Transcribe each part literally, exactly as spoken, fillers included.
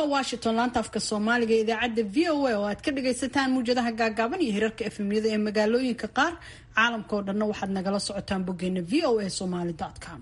Washington laanta afka Soomaaliga ee idaacadda V O A oo aad ka dhagaysataan muujadaha gaagaaban iyo hirarka F M-yada ee magaalooyinka qaar caalamka oo dhan waxaad nagala socotaan boggeena v o a somali dot com.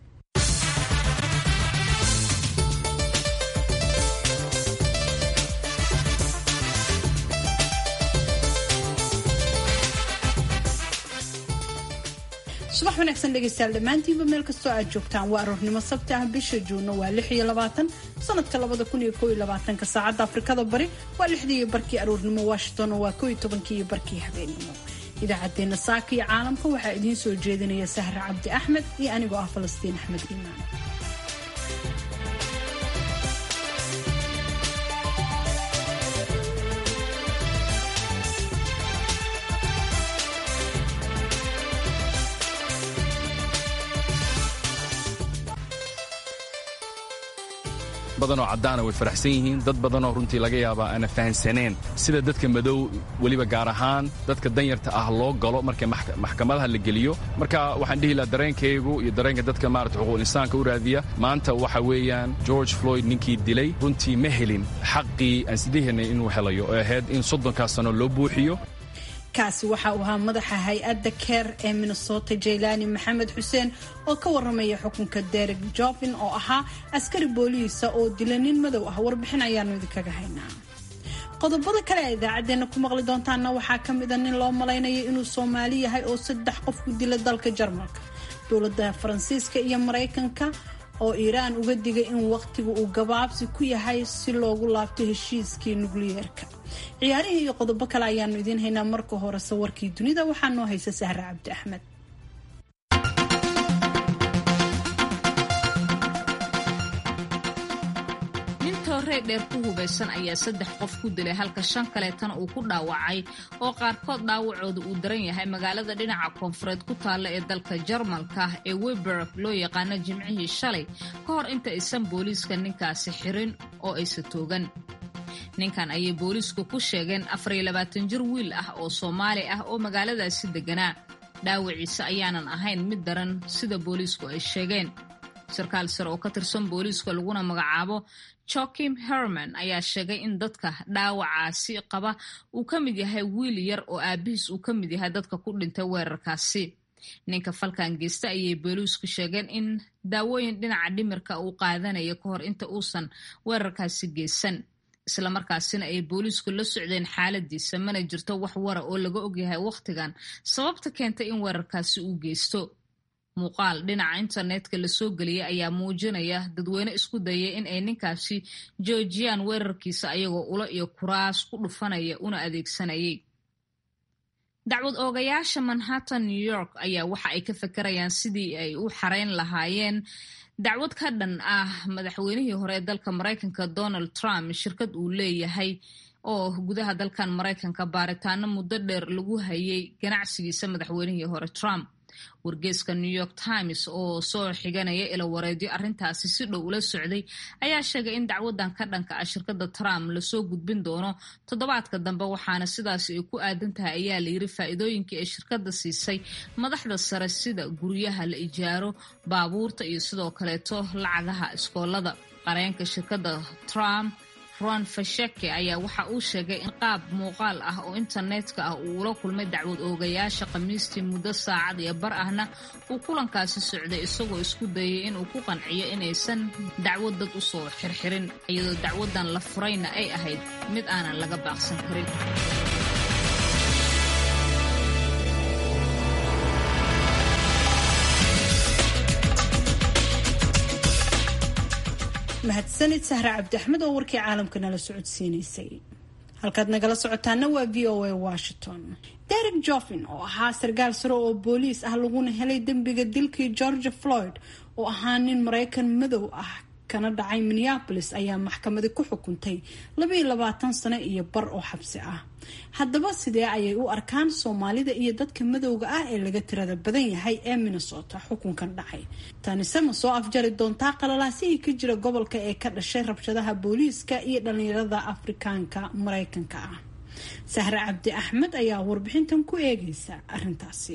subax wanaagsan dhegaystayaal dhammaantiinba meel kastoo aad joogtaan waa aroornimo sabti ah bisha juunno waa lix iyo labaatan sanadka labada kun iyo kow iyo labaatanka saacadda afrikada bari waa lixdii iyo barkii aroornimo Washington waa kow iyo tobankii iyo barkii habeenimo. idaacaddeenna saaka iyo caalamka waxaa idiin soo jeedinaya Sahra Cabdi Axmed iyo anigoo ah Falastiin Axmed Iimaan. badan oo cadaana way faraxsan yihiin dad badan oo runtii laga yaabaa ana fahansaneen sida dadka madow waliba gaar ahaan dadka danyarta ah loo galo marka maxkamadaha la geliyo marka waxaan dhihi lahaa dareenkaygu iyo dareenka dadka maarata xuquuqul insaanka u raadiya maanta waxa weeyaan George Floyd ninkii dilay runtii ma helin xaqii aan sideehanay inuu helayo oo ahayd in soddonkaas sano loo buuxiyo. kaasi waxa uu ahaa madaxa hay-adda Care ee Minnesota Jaylani Maxamed Xuseen oo ka waramaya xukunka Derek Chauvin oo ahaa askari booliisa oo dilay nin madow ah. warbixin ayaanu idinkaga haynaa. qodobada kale ee idaacadeena ku maqli doontaana waxaa ka mid ah nin loo malaynayo inuu Soomaali yahay oo saddex qof ku dilay dalka Jarmalka. dowladda Faransiiska iyo Mareykanka oo Iiraan uga digay in waqtigu uu gabaabsi ku yahay si loogu laabto heshiiskii nukliyeerka. ciyaarihii iyo qodobo kale ayaanu idiin haynaa. marka hore sawirkii dunida waxaa noo haysa Sahra Cabdi Axmed. nin toorey dheer ku hubeysan ayaa saddex qof ku dilay halka shan kaleetana uu ku dhaawacay oo qaarkood dhaawacooda uu daran yahay magaalada dhinaca koonfureed ku taalla ee dalka Jarmalka ee Weber loo yaqaano Jimcihii shalay ka hor inta aysan booliiska ninkaasi xirin oo aysan toogan. ninkan ayay booliisku ku sheegeen afar iyo labaatan jir wiil ah oo Soomaali ah oo magaaladaasi deganaa. dhaawaciisa ayaanan ahayn mid daran sida booliisku ay sheegeen. sarkaal sare oo ka tirsan booliiska laguna magacaabo Joachim Herman ayaa sheegay in dadka dhaawacaasi qaba uu ka mid yahay wiil yar oo aabihiis uu ka mid yahay dadka ku dhintay weerarkaasi. ninka falkan geysta ayay booliisku sheegeen in daawooyin dhinaca dhimirka uu qaadanayo ka hor inta uusan weerarkaasi geysan. isla markaasina ay booliisku la socdeen xaaladiisa mana jirto wax wara oo laga ogyahay waqtigan sababta keentay in weerarkaasi uu geysto. muuqaal dhinaca internetka la soo geliyay ayaa muujinaya dadweyne isku dayay in ay ninkaasi joojiyaan weerarkiisa ayagoo ulo iyo kuraas ku dhufanaya una adeegsanayay. dacwad oogayaasha Manhattan, New York ayaa waxa ay ka fakarayaan sidii ay u xareyn lahaayeen dacwad ka dhan ah madaxweynihii hore ee dalka Mareykanka Donald Trump shirkad uu leeyahay oo gudaha dalkan Mareykanka baaritaano muddo dheer lagu hayay ganacsigiisa madaxweynihii hore Trump. wargeyska New York Times oo soo xiganaya ila wareedyo arrintaasi si dhow ula socday ayaa sheegay in dacwadan ka dhanka ah shirkadda Trump la soo gudbin doono toddobaadka dambe waxaana sidaas ay ku aadan tahay ayaa la yiri faa'iidooyinkii ay shirkadda siisay madaxda sare sida guryaha la ijaaro, baabuurta iyo sidoo kaleeto lacagaha iskoolada. qareenka shirkadda Trump Ron Fasheke ayaa waxa uu sheegay in qaab muuqaal ah oo internetka ah uu ula kulmay dacwad oogayaasha Khamiistii muddo saacad iyo bar ahna uu kulankaasi socday isagoo isku dayay inuu ku qanciyo inaysan dacwad dad u soo xirxirin iyadoo dacwadan la furayna ay ahayd mid aanan laga baaqsan karin. mahadsanid Sahra Cabdi Axmed oo warkii caalamka nala socodsiinaysay. halkaad nagala socotaana waa V O A Washington. Derek Chauvin oo ahaa sarkaal sare oo booliis ah laguna helay dembiga dilkii George Floyd oo ahaa nin Mareykan madow ah kana dhacay Minneapolis ayaa maxkamada ku xukuntay laba iyo labaatan sano iyo bar oo xabsi ah. haddaba sidee ayay u arkaan Soomaalida iyo dadka madowga ah ee laga tirada badan yahay ee Minnesota xukunkan dhacay? tani sama soo afjari doontaa qalalaasihii ka jira gobolka ee ka dhashay rabshadaha booliiska iyo dhalinyarada Afrikaanka Mareykanka ah. Sahra Cabdi Axmed ayaa warbixintan ku eegaysa arrintaasi.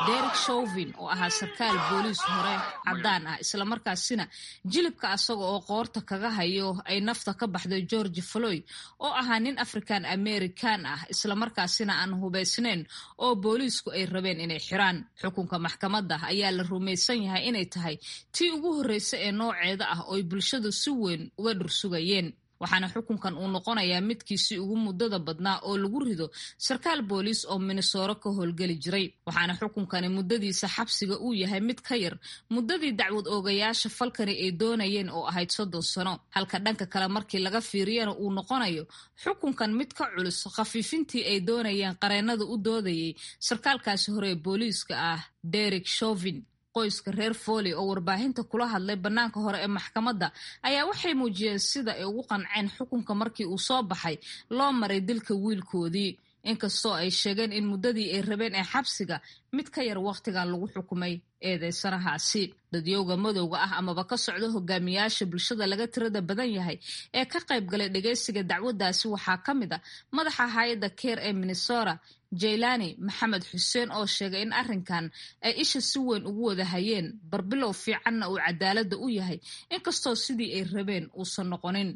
Derek Chauvin oo ahaa sarkaal booliis hore caddaan ah islamarkaasina jilibka asaga oo qoorta kaga hayo ay nafta ka baxday George Floyd oo ahaa nin African American ah islamarkaasina aan hubaysnayn oo booliisku ay rabeen inay xiraan. Xukunka maxkamadda ayaa la rumaysan yahay inay tahay tii ugu horreysay ee nooceeda ah oo ay bulshadu si weyn uga dhursugayeen. waxaana xukunkan uu noqonayaa midkiisii ugu muddada badnaa oo lagu rido sarkaal booliis oo Minnesota ka howlgeli jiray. waxaana xukunkani muddadiisa xabsiga uu yahay mid ka yar muddadii dacwad oogayaasha falkani ay doonayeen oo ahayd soddon sano, halka dhanka kale markii laga fiiriyana uu noqonayo xukunkan mid ka culus khafiifintii ay doonayeen qareennada u doodayay sarkaalkaasi hore ee booliiska ah Derek Chauvin. qoyska reer Foley oo warbaahinta kula hadlay banaanka hore ee maxkamadda ayaa waxay muujiyeen sida ay ugu qanceen xukunka markii uu soo baxay loo maray dilka wiilkoodii, inkastoo ay sheegeen in muddadii ay rabeen ee xabsiga mid ka yar waqtigan lagu xukumay eedeysanahaasi. dadyowga madowga ah amaba ka socda hogaamiyaasha bulshada laga tirada badan yahay ee ka qayb galay dhageysiga dacwadaasi waxaa ka mid a madaxa hay'adda Care ee Minnesota Jaylani Maxamed Xuseen oo sheegay in arrinkan ay isha si weyn ugu wada hayeen barbilow fiicanna uu cadaaladda u yahay inkastoo sidii ay rabeen uusan noqonin.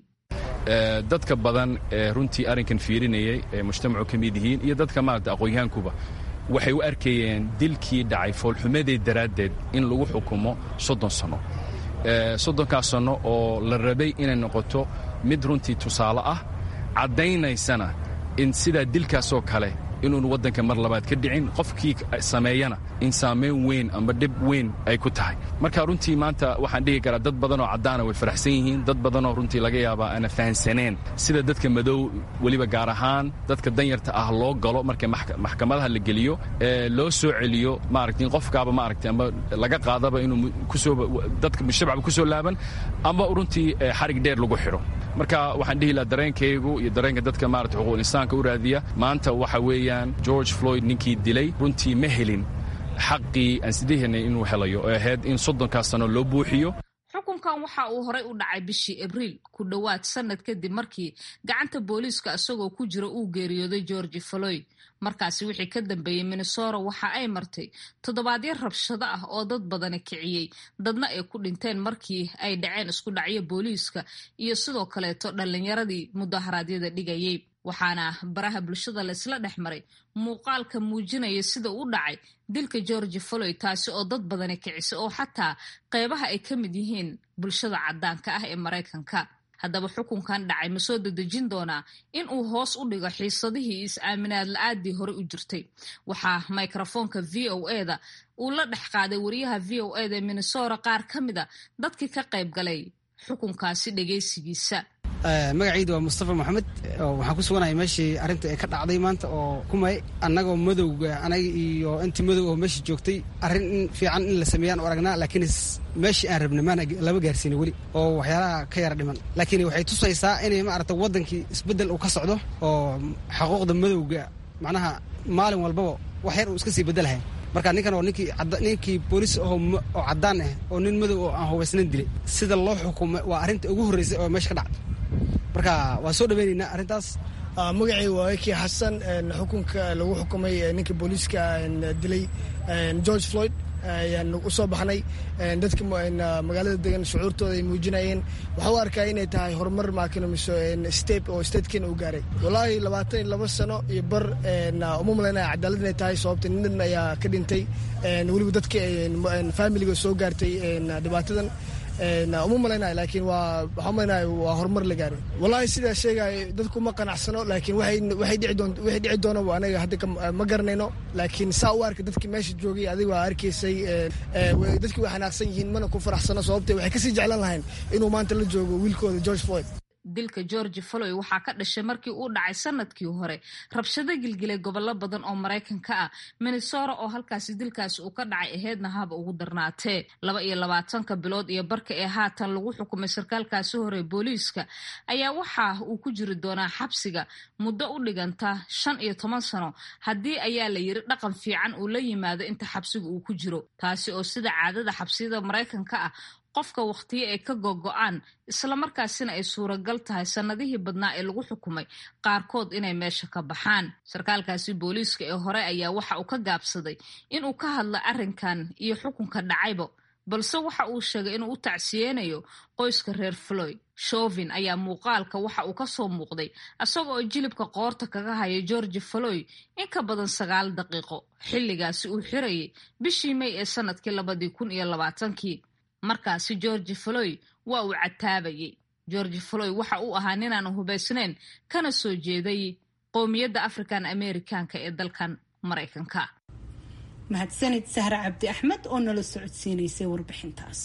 dadka badan ee runtii arrinkan fiirinayay ee mujtamacu ka mid yihiin iyo dadka maaragta aqoonyahankuba waxay u arkayeen dilkii dhacay foolxumadeed daraaddeed in lagu xukumo soddon sano. soddonkaas sano oo la rabay inay noqoto mid runtii tusaale ah caddaynaysana in sidaa dilkaasoo kale inuun waddanka mar labaad ka dhicin qofkii sameeyana in saamayn weyn ama dhib weyn ay ku tahay. marka runtii maanta waxaan dhihi karaa dad badan oo caddaana way faraxsan yihiin, dad badan oo runtii laga yaabaa aana fahansaneen sida dadka madow weliba gaar ahaan dadka danyarta ah loo galo marka maxkamadaha la geliyo ee loo soo celiyo maaragtay in qofkaaba maaragtay ama laga qaadaba inuu kusoo dadka shacabka kusoo laaban ama runtii xarig dheer lagu xidho. marka waxaan dhihi lahaa dareenkaygu iyo dareenka dadka maaragtay xuquuqul insaanka u raadiya maanta waxa weeyaan George Floyd ninkii dilay runtii ma helin xaqii aan sideehanay inuu helayo oo ahayd in soddonkaas sano loo buuxiyo. xukunkan waxa uu horey u dhacay bishii Abriil ku dhowaad sanad kadib markii gacanta booliiska asagoo ku jira uu geeriyooday George Floyd. markaasi wixii ka dambeeyay Minnesota waxa ay martay toddobaadyo rabshado ah oo dad badan kiciyay, dadna ay ku dhinteen markii ay dhaceen isku dhacyo booliiska iyo sidoo kaleeto dhalinyaradii mudaharaadyada dhigayay. waxaana baraha bulshada la isla dhex maray muuqaalka muujinaya sida uu dhacay dilka George Floyd, taasi oo dad badan kicisay oo xataa qaybaha ay ka mid yihiin bulshada caddaanka ah ee Mareykanka. haddaba xukunkan dhacay ma soo dedejin doonaa in uu hoos u dhigo xiisadihii is-aaminaad la-aadii hore u jirtay? waxaa mikrofoonka V O A-da uu la dhex qaaday wariyaha V O A-da ee Minnesota qaar ka mid a dadkii ka qayb galay xukunkaasi dhageysigiisa. magacaydu waa Mustafa Maxamed, waxaan ku suganahay meeshii arrinta ay ka dhacday maanta oo kumay annagoo madowga anaga iyo intii madow oo meeshii joogtay arrin fiican in la sameeyaan u aragnaa, laakiin meeshii aan rabna maana laba gaarsiina weli oo waxyaalaha ka yara dhiman. laakiin waxay tusaysaa inay maaragta waddankii isbeddel uu ka socdo oo xuquuqda madowga macnaha maalin walbaba wax yar uu iska sii beddelahay. marka ninkan oo ninkii ninkii booliis oo caddaan ah oo nin madow oo aan hubaysnayn dilay sida loo xukumay waa arrinta ugu horreysay oo meesha ka dhacday. marka waa soo dhaweynaynaa arrintaas. magacay waa Eki Xasan. xukunka lagu xukumay ninkii booliiska dilay George Floyd ayaan u soo baxnay. dadka magaalada degan shucuurtooda ay muujinayeen. waxaa u arkaa inay tahay horumar maakinamiso step oo statekeena uu gaaray. wallaahi labaatan iyo laba sano iyo bar uma malaynaya cadaalad inay tahay, sababta nin ayaa ka dhintay, weliba dadka familiga soo gaartay dhibaatadan uma malaynaya, laakiin waa waxaa malaynaya waa horumar la gaaray. wallaahi sidaa sheegaayo dadku ma qanacsano, laakiin waxay dhici doona anaga hadda ma garanayno, laakiin saa u arka dadkii meesha joogay adiga waa arkaysay dadkii way xanaaqsan yihiin, mana ku faraxsano, sababtee waxay kasii jeclan lahayn inuu maanta la joogo wiilkooda George Floyd. dilka George Floyd waxaa ka dhashay markii uu dhacay sanadkii hore rabshado gilgilay gobollo badan oo Mareykanka ah. Minnesota oo halkaasi dilkaasi uu ka dhacay aheedna haba ugu darnaatee laba iyo labaatanka bilood iyo barka ee haatan lagu xukumay sarkaalkaasi hore booliiska ayaa waxa uu ku jiri doonaa xabsiga muddo u dhiganta shan iyo toban sano haddii ayaa la yiri dhaqan fiican uu la yimaado inta xabsiga uu ku jiro, taasi oo sida caadada xabsiyada Mareykanka ah qofka wakhtiyo ay ka gogo-aan islamarkaasina ay suuragal tahay sannadihii badnaa ee lagu xukumay qaarkood inay meesha ka baxaan. sarkaalkaasi booliiska ee hore ayaa waxa uu ka gaabsaday inuu ka hadla arrinkan iyo xukunka dhacayba, balse waxa uu sheegay inuu u tacsiyeynayo qoyska reer Floyd. Chauvin ayaa muuqaalka waxa uu ka soo muuqday isaga oo jilibka qoorta kaga haya George Floyd in ka badan sagaal daqiiqo xilligaasi uu xirayay bishii May ee sanadkii labadii kun iyo labaatankii. markaasi George Floyd waa uu cataabayay. George Floyd waxa uu ahaa ninaan hubaysnayn kana soo jeeday qowmiyadda African Americanka ee dalkan Mareykanka. mahadsanid Sahra Cabdi Axmed oo nala socodsiinaysay warbixintaas.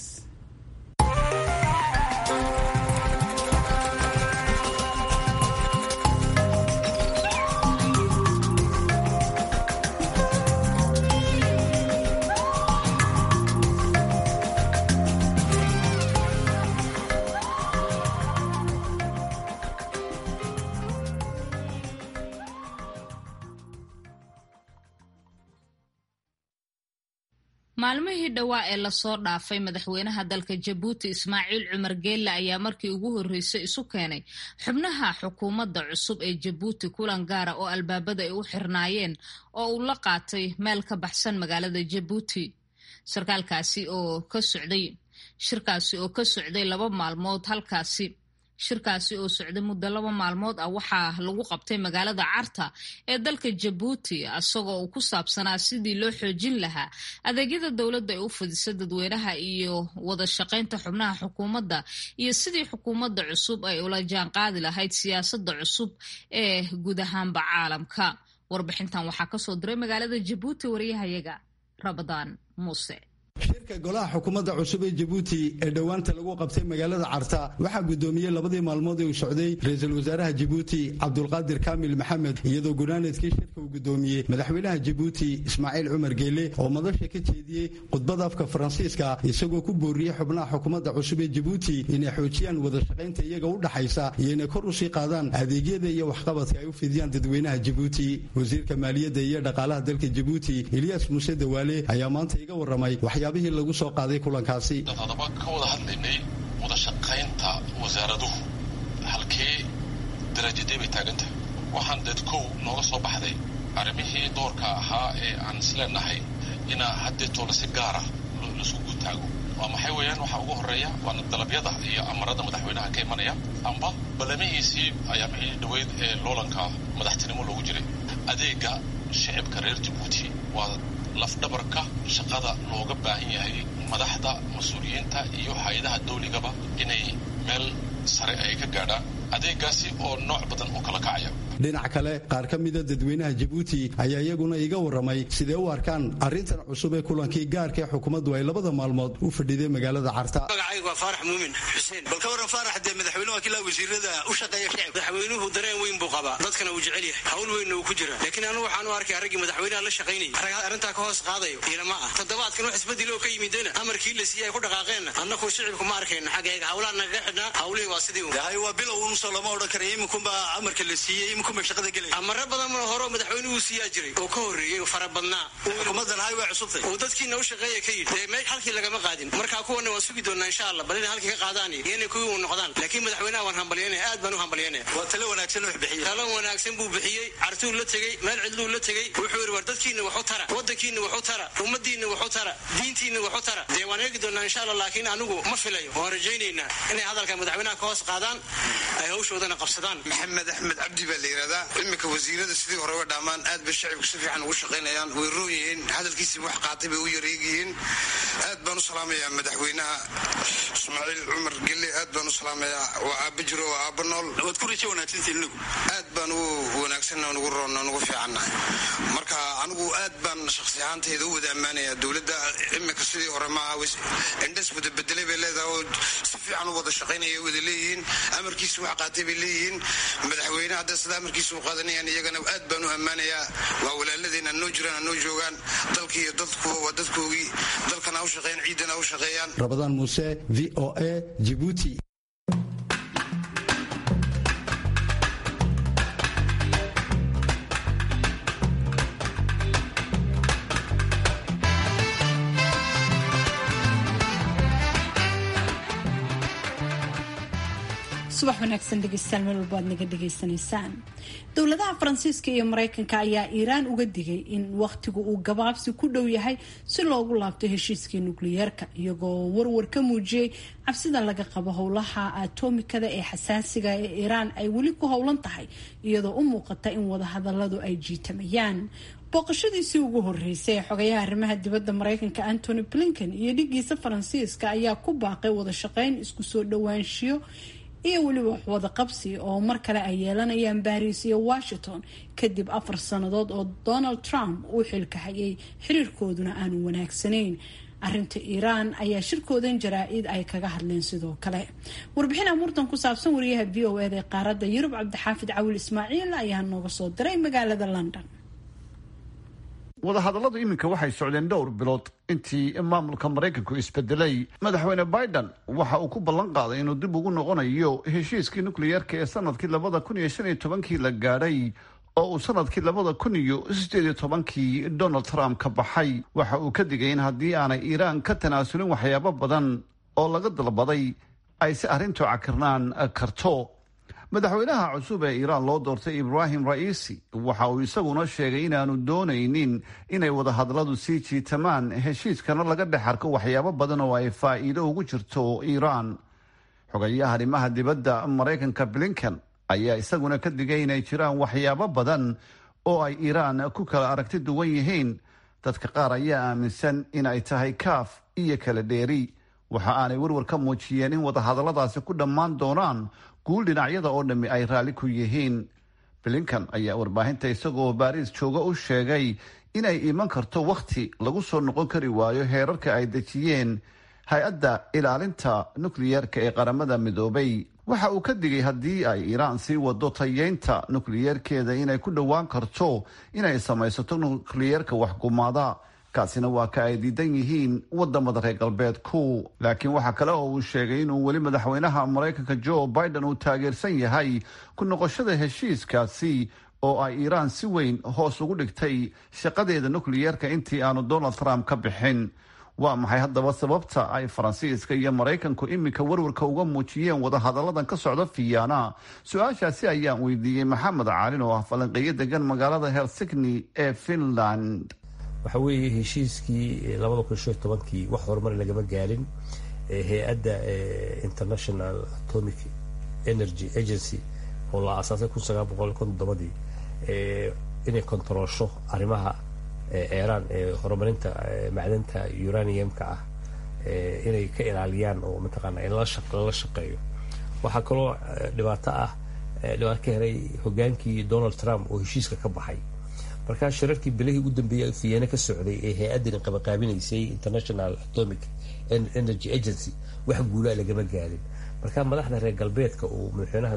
maalmihii dhawaa ee lasoo dhaafay madaxweynaha dalka Jabuuti Ismaaciil Cumar Geelle ayaa markii ugu horreysay isu keenay xubnaha xukuumadda cusub ee Jabuuti kulan gaara oo albaabada ay u xirnaayeen oo uu la qaatay meel ka baxsan magaalada Jabuuti. sarkaalkaasi oo ka socday shirkaasi oo ka socday laba maalmood halkaasi shirkaasi oo socday muddo laba maalmood ah waxaa lagu qabtay magaalada Carta ee dalka Jabuuti asagoo uu ku saabsanaa sidii loo xoojin lahaa adeegyada dawladda ay u fidisay dadweynaha iyo wada shaqaynta xubnaha xukuumadda iyo sidii xukuumadda cusub ay ula jaan qaadi lahayd siyaasadda cusub ee guud ahaanba caalamka. warbixintan waxaa ka soo diray magaalada Jabuuti wariyahayaga Rabadaan Muuse. shirka golaha xukuumadda cusub ee Jabuuti ee dhawaanta lagu qabtay magaalada Carta waxaa gudoomiyay labadii maalmood ee uu socday ra'iisul wasaaraha Jabuuti Cabdulqaadir Kaamil Maxamed iyadoo gunaanadkii shirka uu gudoomiyay madaxweynaha Jabuuti Ismaaciil Cumar Geelle oo madasha ka jeediyay khudbada afka Faransiiska isagoo ku booriyay xubnaha xukuumadda cusub ee Jabuuti inay xoojiyaan wada shaqaynta iyaga u dhaxaysa iyo inay kor u sii qaadaan adeegyada iyo waxqabadka ay u fidiyaan dadweynaha Jabuuti. wasiirka maaliyadda iyo dhaqaalaha dalka Jabuuti Ilyas Muuse Dawaale ayaa maanta iga waramay waxyaabihii lagu soo qaaday kulankaasi. dadaba ka wada hadlaynay wada shaqaynta wasaaraduhu halkee darajadee bay taaganta. waxaan dadkow nooga soo baxday arrimihii doorka ahaa ee aan isleenahay inaa haddeetoola si gaara laisku gutaago. waa maxay weeyaan waxa ugu horreeya waana dalabyada iyo amarada madaxweynaha ka imanaya amba balamihiisii ayaamihii dhaweyd ee loolanka madaxtinimo loogu jiray. adeega shicibka reer Jabuuti waa lafdhabarka shaqada looga baahan yahay madaxda mas-uuliyiinta iyo hay'adaha dawligaba inay meel sare ay ka gaadhaan adeegaasi oo nooc badan u kala kacaya. dhinaca kale qaar ka mida dadweynaha Jabuuti ayaa iyaguna iga waramay sidee u arkaan arrintan cusub ee kulankii gaarka ee xukuumaddu ay labada maalmood u fadhiday magaalada Carta. magacaygu waa Faarax Muumin Xuseen. balka waran Faarax de madaxweynuhu kila wasiirada u shaqeeya shacab. madaxweynuhu dareen weyn buu qabaa dadkana uu jecel yahay hawl weyn uu ku jira laakiin anu waxaan u arkay aragii madaxweynaha la shaqeynay arrinta ka hoos qaadayo ilama ah toddobaadkan wax isbedelo ka yimidena amarkii la siiyay ku dhaqaaqeen annagu shacabku ma arkayna xageega hawlaha naga xidhnaa hawlihii waa sidii uu yahay waa bilow uu soo lama oran karay iminkunba amarka la siiyay iminkunba shaqada galay amara badan ma horo madaxweynuhu siiyaa jiray oo ka horeeyay fara badnaa xukuumaddan hay way cusubtay oo dadkiina u shaqeeyay ka yidhi meel halkii lagama qaadin marka kuwana waa sugi doonaa insha Allah bal in halkii ka qaadaan inay kuwi u noqdaan laakiin madaxweynaha waan hambalyeynay aad baan u hambalyeynay waa talo wanaagsan oo bixiyay talo wanaagsan buu bixiyay Cartuu la tagay meel cidluu la tagay wuxuu yiri war dadkiina wax u tara wadankiina wax u tara ummadiina wax u tara diintiina wax u tara deewaan eegi doonaa insha Allah laakiin anigu ma filayo oo rajaynayna inay hadalka madaxweynaha ka hoos qaadaan ay hawshoodana qabsadaan. maxamed axmed cabdi baa la yiraahdaa imika wasiirada sidii hore uga dhaamaan aad bay shacabku si fiican ugu shaqaynayaan way rooyihiin hadalkiisa wax qaatay bay u yareegihiin. aad baan u salaamayaa madaxweynaha Ismaaciil Cumar Geelle aad baan u salaamayaa waa aaba jiro waa aaba nool waad ku rajo wanaagsantiin anigu aad baan u wanaagsanna ugu roonna ugu fiicannahay marka anigu aad baan shakhsi ahaantayda u wada ammaanayaa dowladda imika sidii hore maaha indhas wada bedelay bay leedahay oo si fiican u wada shaqaynaya wada leeyihiin amarkiisa wax qaatay bay leeyihiin madaxweynaha hadda sida amarkiisa u qaadanayaan iyagana aad baan u ammaanayaa waa walaaladeen aan noo jiraan aan noo joogaan dalka iyo dadku waa dadkoogii dalkana u shaqeeyaan ciidana u shaqeeyaan. Rabadaan Muuse V O A Djibouti. subax wanaagsan dhegeystayaal meel walba aad naga dhegaysanaysaan. Dowladaha Faransiiska iyo Mareykanka ayaa Iiraan uga digay in waqtigu uu gabaabsi ku dhow yahay si loogu laabto heshiiskii nukliyeerka, iyagoo warwar ka muujiyay cabsida laga qabo howlaha atomikada ee xasaasiga ee Iiraan ay weli ku howlan tahay, iyadoo u muuqata in wadahadaladu ay jiitamayaan. booqashadiisii ugu horeysay ee xogayaha arrimaha dibadda Mareykanka Antony Blinken iyo dhigiisa Faransiiska ayaa ku baaqay wada shaqeyn, isku soo dhawaanshiyo iyo weliba wax wada qabsi oo mar kale ay yeelanayaan Paris iyo Washington kadib afar sannadood oo Donald Trump uu xilka hayay, xiriirkooduna aanu wanaagsanayn. arrinta Iiraan ayaa shirkoodan jaraa'id ay kaga hadleen sidoo kale. Warbixin amuurtan ku saabsan wariyaha V O A ee qaaradda Yurub Cabdixaafid Cawil Ismaaciil ayaa nooga soo diray magaalada London. wadahadalladu iminka waxay socdeen dhowr bilood intii maamulka Mareykanku isbedelay. Madaxweyne Biden waxa uu ku ballan qaaday inuu dib ugu noqonayo heshiiskii nukliyeerka ee sanadkii labada kun iyo shan iyo tobankii la gaadhay oo uu sanadkii labada kun iyo sideed iyo tobankii Donald Trump ka baxay. Waxa uu ka digay in haddii aanay Iiraan ka tanaasulin waxyaabo badan oo laga dalbaday ay si arrintu cakirnaan karto. madaxweynaha cusub ee Iiraan loo doortay Ibrahim Raisi waxa uu isaguna sheegay inaanu doonaynin inay wadahadalladu sii jiitamaan, heshiiskana laga dhex arko waxyaabo badan oo ay faa'iido ugu jirto Iiraan. xogayaha arrimaha dibadda Mareykanka Blinken ayaa isaguna ka digay inay jiraan waxyaabo badan oo ay Iiraan ku kala aragti duwan yihiin. dadka qaar ayaa aaminsan in ay tahay kaaf iyo kala dheeri. waxa aanay warwar ka muujiyeen in wadahadalladaasi ku dhammaan doonaan guul dhinacyada oo dhammi ay raalli ku yihiin. Blinken ayaa warbaahinta isagoo Paris jooga u sheegay inay iman karto wakhti lagu soo noqon kari waayo heerarka ay dejiyeen hay-adda ilaalinta nukliyeerka ee qaramada midoobay. waxa uu ka digay haddii ay Iiraan sii wado tayeynta nukliyeerkeeda inay ku dhowaan karto inay samaysato nukliyeerka waxgumaada. kaasina waa ka ay diidan yihiin wadamada reer galbeedku. laakiin waxa kale oo uu sheegay inuu weli madaxweynaha Mareykanka Joe Biden uu taageersan yahay ku noqoshada heshiiskaasi oo ay Iiraan si weyn hoos ugu dhigtay shaqadeeda nukliyeerka intii aanu Donald Trump ka bixin. waa maxay haddaba sababta ay Faransiiska iyo Mareykanku iminka warwarka uga muujiyeen wadahadalladan ka socda Vienna? su-aashaasi ayaan weydiiyey Maxamed Caalin oo ah falanqeeyo degan magaalada Helsinki ee Finland. waxa weeye heshiiskii labada kun iyo tobankii wax horumar lagama gaarin. hay-adda International Atomic Energy Agency oo la aasaasay kun sagaal boqol iyo toddobadii inay kontrolsho arrimaha Iiraan ee horumarinta macdanta uraniumka ah inay ka ilaaliyaan oo mataqaanaa in la shaqeeyo. waxaa kaloo dhibaato ah dhibaato ka helay hogaankii Donald Trump oo heshiiska ka baxay. markaa shirarkii bilihii ugu dambeeyay Vienna ka socday ee hay-addan qabaqaabinaysay International Atomic Energy Agency wax guulaa lagama gaarin. markaa madaxda reer galbeedka oo madaxweynaha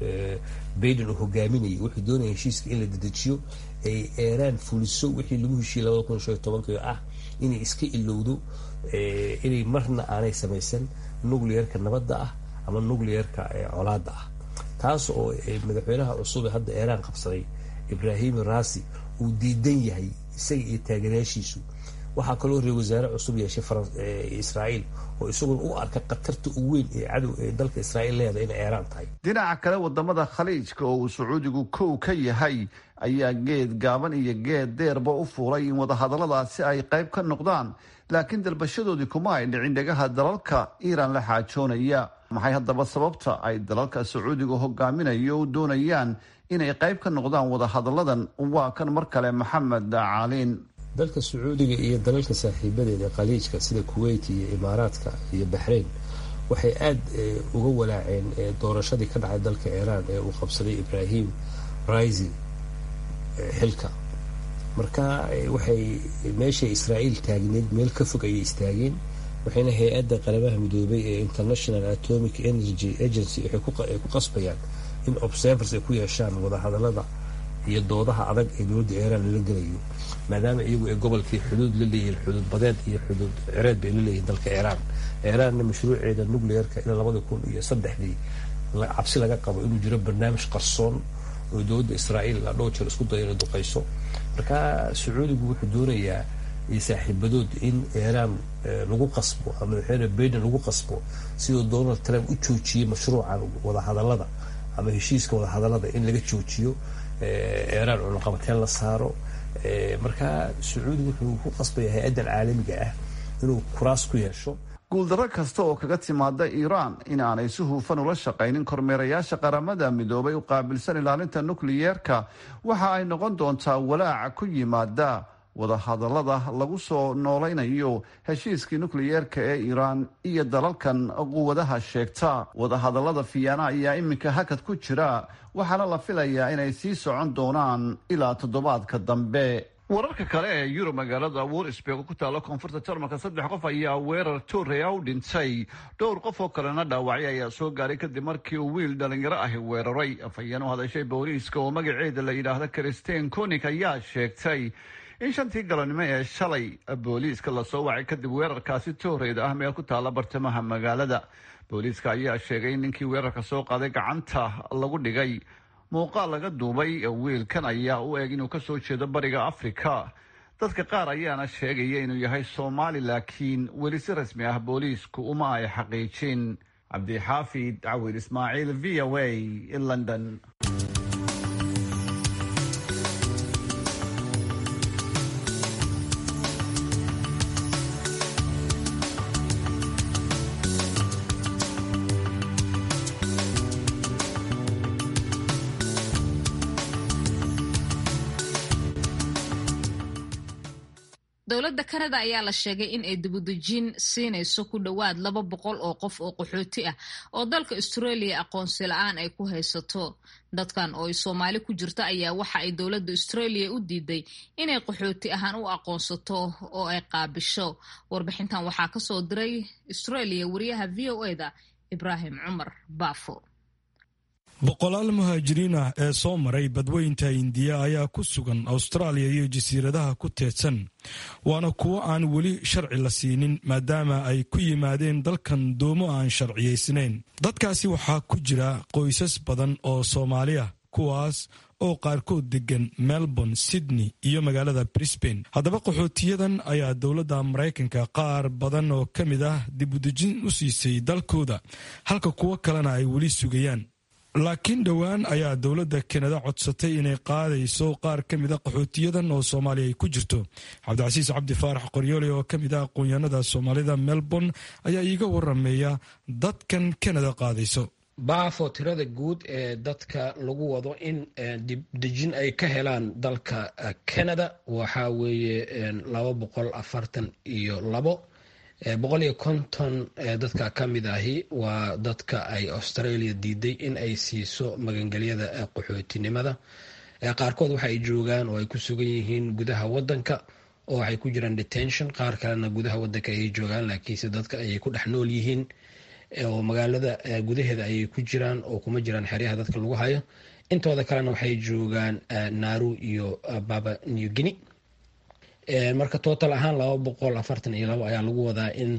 Biden uu hogaaminayay wuxuu doonayay heshiiska in la dedejiyo ay Iiraan fuliso wixii lagu heshiiyay labada kun iyo tobankii ah inay iska ilowdo inay marna aanay samaysan nukliyeerka nabadda ah ama nukliyeerka colaadda ah. taas oo madaxweynaha cusub ee hadda Iiraan qabsaday Ibrahim Raisi uu diidan yahay isaga iyo taageerayaashiisu. waxaa kaloo reer wasaare cusub yeeshay Israa'iil oo isaguna u arka qatarta ugu weyn ee cadow ee dalka Israa'iil leedahay in Iiraan tahay. dhinaca kale wadamada khaliijka oo uu Sacuudigu kow ka yahay ayaa geed gaaban iyo geed dheerba u fuulay in wadahadalladaasi ay qayb ka noqdaan, laakiin dalbashadoodii kuma ay dhicin dhegaha dalalka Iiraan la xaajoonaya. maxay haddaba sababta ay dalalka Sacuudiga hogaaminayo u doonayaan inay qayb ka noqdaan wadahadalladan? waa kan mar kale Maxamed Caalin. dalka Sacuudiga iyo dalalka saaxiibadeeda khaliijka sida Kuwait iyo Imaaraadka iyo Bahrain waxay aad uga walaaceen doorashadii ka dhacay dalka Iiraan ee uu qabsaday Ibrahim Raisi xilka. marka waxay meesha Israa'iil taagneed meel ka fog ay istaageen, waxayna hay-adda qaramada midoobay ee International Atomic Energy Agency waxay ku qasbayaan in observers ay ku yeeshaan wadahadallada iyo doodaha adag ee dowladda Iiraan lala gelayo, maadaama iyagu ay gobolkii xuduud la leeyihiin, xuduud badeed iyo xuduud cireed bay la leeyihiin dalka Iiraan. Iiraanna mashruuceeda nukliyeerka ilaa labada kun iyo saddexdii cabsi laga qabo inuu jiro barnaamij qarsoon oo dowladda Israa'iil la dhowr jeer isku dayo inay duqeyso. marka Sacuudigu wuxuu doonayaa iyo saaxiibadood in iiraan lagu qasbo ama madaxweyne Biden lagu qasbo sidoo Donald Trump u joojiyay mashruuca wadahadalada ama heshiiska wadahadalada in laga joojiyo iiraan cunaqabateyn la saaro marka Sacuudi wuxuu ku qasbay hay'adda caalamiga ah inuu kuraas ku yeesho. guuldaro kasta oo kaga timaada Iiraan in aanay si hufan ula shaqaynin kormeerayaasha qaramada midoobay u qaabilsan ilaalinta nukliyeerka waxa ay noqon doontaa walaac ku yimaada wadahadalada lagu soo nooleynayo heshiiskii nukliyeerka ee Iiraan iyo dalalkan quwadaha sheegta. wadahadalada Vienna ayaa iminka hakad ku jira waxaana la filayaa inay sii socon doonaan ilaa toddobaadka dambe. wararka kale ee Yurub magaalada Wolfsburg ku taalo koonfurta Jarmalka saddex qof ayaa weerar toorey u dhintay dhowr qof oo kalena dhaawacay ayaa soo gaaray kadib markii uu wiil dhalinyaro ah weeraray. afayeen u hadashay booliiska oo magaceeda la yiraahdo Christine Koenig ayaa sheegtay in shantii galabnimo ee shalay booliiska la soo wacay kadib weerarkaasi tooreyda ah meel ku taala bartamaha magaalada. booliiska ayaa sheegay in ninkii weerarka soo qaaday gacanta lagu dhigay. muuqaal laga duubay wiilkan ayaa u eeg inuu ka soo jeedo bariga Afrika. dadka qaar ayaana sheegaya inuu yahay Soomaali laakiin weli si rasmi ah booliisku uma ay xaqiijin. Cabdixaafid Cawil Ismaaciil, V O A, in London. dowladda Canada ayaa la sheegay in ay dibudejin siinayso ku dhowaad laba boqol oo qof oo qaxooti ah oo dalka Australia aqoonsi la'aan ay ku haysato. dadkan oo Soomaali ku jirta ayaa waxa ay dowladda Australia u diiday inay qaxooti ahaan u aqoonsato oo ay qaabisho. warbixintan waxaa ka soo diray Australia wariyaha V O A da Ibrahim Cumar Baafo. boqolaal muhaajiriin ah ee soo maray badweynta Indiya ayaa ku sugan Australia iyo jasiiradaha ku teedsan waana kuwo aan weli sharci la siinin maadaama ay ku yimaadeen dalkan doomo aan sharciyeysnayn. dadkaasi waxaa ku jira qoysas badan oo Soomaali ah kuwaas oo qaarkood degan Melbourne, Sydney iyo magaalada Brisbane. haddaba qaxootiyadan ayaa dowladda Mareykanka qaar badan oo ka mid ah dib u dejin u siisay dalkooda halka kuwo kalena ay weli sugayaan. laakiin dhowaan ayaa dowladda Canada codsatay inay qaadayso qaar ka mid a qaxootiyadan oo Soomaaliya ay ku jirto. Cabdicasiis Cabdi Faarax Qoryoole oo ka mid ah aqoonyahanada Soomaalida Melbourne ayaa iiga warameeya dadkan Canada qaadayso. baafo tirada guud ee dadka lagu wado in dib dejin ay ka helaan dalka Canada waxaa weeye laba boqol afartan iyo labo. boqol iyo konton dadka ka mid ahi waa dadka ay Australia diiday in ay siiso magangelyada qaxootinimada. qaarkood waxa ay joogaan oo ay ku sugan yihiin gudaha wadanka oo waxay ku jiraan detention, qaar kalena gudaha wadanka ay joogaan laakiinse dadka ayay ku dhex nool yihiin oo magaalada gudaheeda ayay ku jiraan oo kuma jiraan xeryaha dadka lagu hayo. intooda kalena waxay joogaan Nauru iyo Papua New Guinea. marka total ahaan laba boqol afartan iyo labo ayaa lagu wadaa in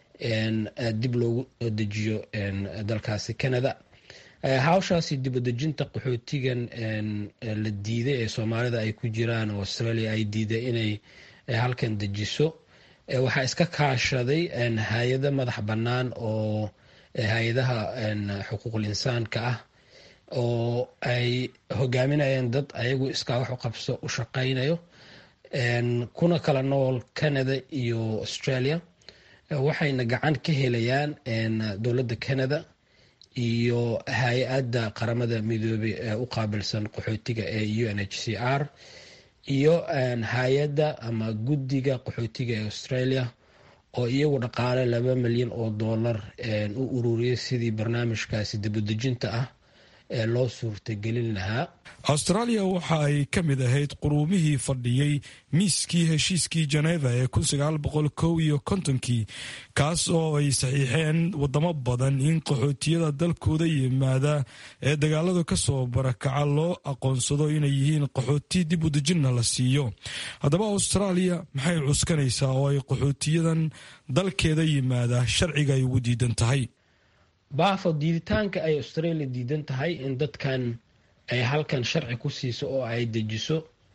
dib loogu dejiyo dalkaasi Canada. hawshaasi dib u dejinta qaxootigan la diiday ee Soomaalida ay ku jiraan oo Australia ay diiday inay halkan dejiso waxaa iska kaashaday hay-ada madax bannaan oo hay-adaha xuquuqul insaanka ah oo ay hogaaminayaan dad ayagu iskaa wax u qabso u shaqaynayo kuna kala nool Canada iyo Australia. waxayna gacan ka helayaan dowladda Canada iyo hay-adda qaramada midoobay ee u qaabilsan qaxootiga ee U N H C R iyo hay-adda ama guddiga qaxootiga ee Australia oo iyagu dhaqaale laba milyan oo dollar u ururiyay sidii barnaamijkaasi dib u dejinta ah ee loo suurtagelin lahaa. Australia waxa ay ka mid ahayd quruumihii fadhiyey miiskii heshiiskii Geneva ee kun sagaal boqol kow iyo kontonkii kaas oo ay saxiixeen wadamo badan in qaxootiyada dalkooda yimaada ee dagaalada ka soo barakaca loo aqoonsado inay yihiin qaxooti dib u dejinna la siiyo. haddaba Australia maxay cuskanaysaa oo ay qaxootiyadan dalkeeda yimaada sharciga ay ugu diidan tahay? baafo diiditaanka ay Australia diidan tahay in dadkan ay halkan sharci ku siiso oo ay dejiso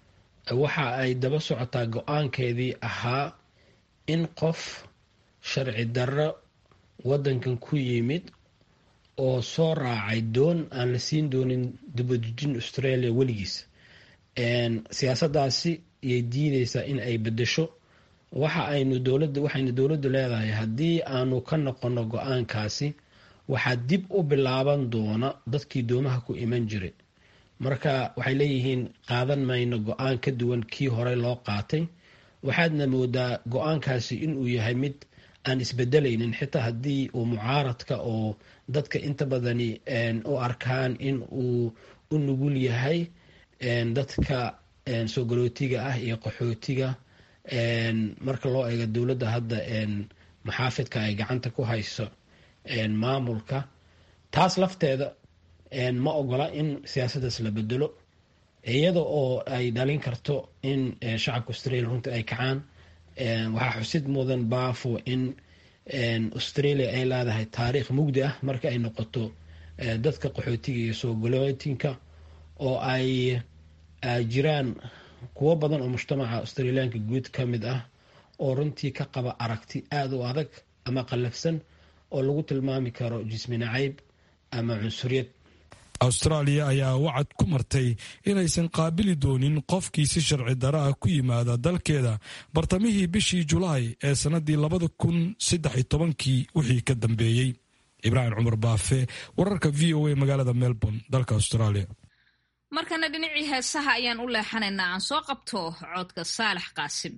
waxa ay daba socotaa go-aankeedii ahaa in qof sharci darro waddankan ku yimid oo soo raacay doon aan la siin doonin dibadejin Australia weligiis. Siyaasadaasi iyay diidaysaa in ay bedesho. waxa aynu dowladda waxaynu dowladdu leedahay haddii aanu ka noqono go-aankaasi waxaa dib u bilaaban doona dadkii doomaha ku iman jiray. marka waxay leeyihiin qaadan mayno go-aan ka duwan kii hore loo qaatay. waxaadna moodaa go-aankaasi inuu yahay mid aan isbedelaynin xitaa haddii uu mucaaradka oo dadka inta badani u arkaan in uu u nugul yahay dadka soo galootiga ah iyo qaxootiga. marka loo eego dowladda hadda maxaafidka ay gacanta ku hayso maamulka, taas lafteeda ma ogola in siyaasadaas la bedelo, iyada oo ay dhalin karto in shacabka Australia runtii ay kacaan. waxaa xusid mudan baafo in Australia ay leedahay taariikh mugdi ah marka ay noqoto dadka qaxootiga iyo soo galootinka, oo ay jiraan kuwo badan oo mujtamaca Australiaanka guud ka mid ah oo runtii ka qaba aragti aad u adag ama qallafsan oo lagu tilmaami karo jismi nacayb ama cunsuriyad. Australia ayaa wacad ku martay inaysan qaabili doonin qofkii si sharci darro ah ku yimaada dalkeeda bartamihii bishii Julaay ee sanadii labada kun saddex iyo tobankii wixii ka dambeeyey. Ibraahim Cumar Baafe, wararka V O A magaalada Melbourne, dalka Australia. markana dhinacii heesaha ayaan u leexanaynaa aan soo qabto codka Saalax Qaasim.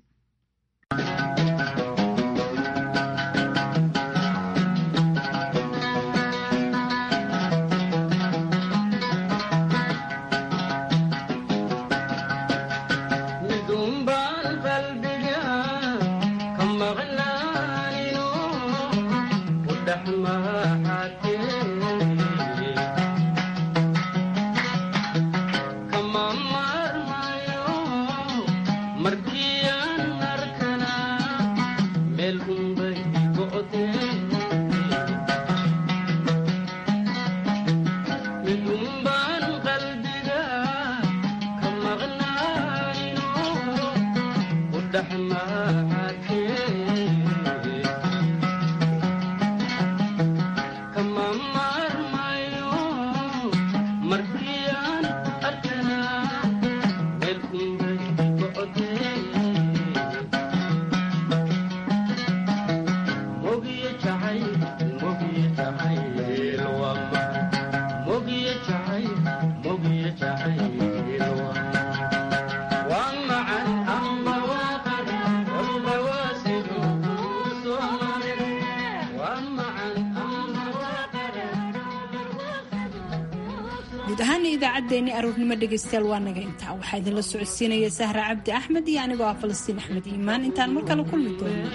guud ahaan idaacaddeenii aroornimo dhegaystayaal waa naga intaa. waxaa idinla socodsiinaya Sahra Cabdi Axmed iyo anigoo ah Falastiin Axmed Iimaan. intaan mar kale kulmi doono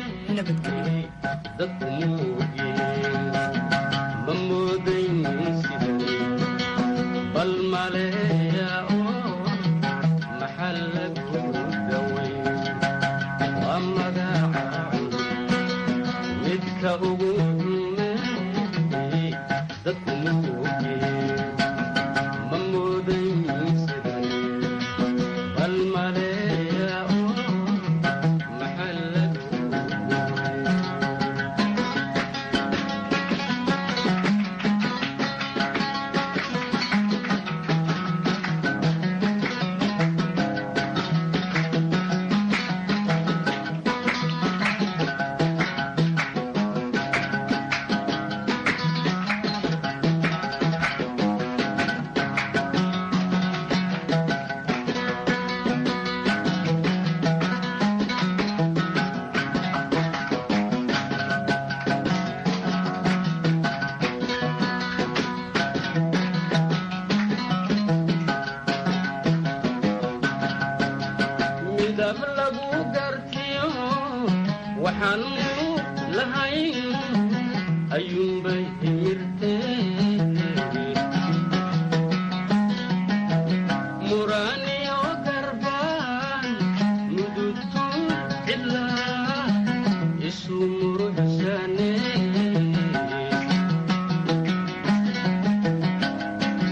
nabadgelyo.